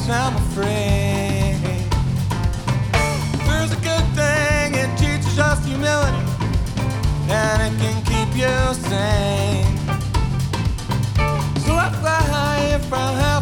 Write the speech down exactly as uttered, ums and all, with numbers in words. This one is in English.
guess I'm afraid. There's a good thing, it teaches us humility, and it can keep you sane.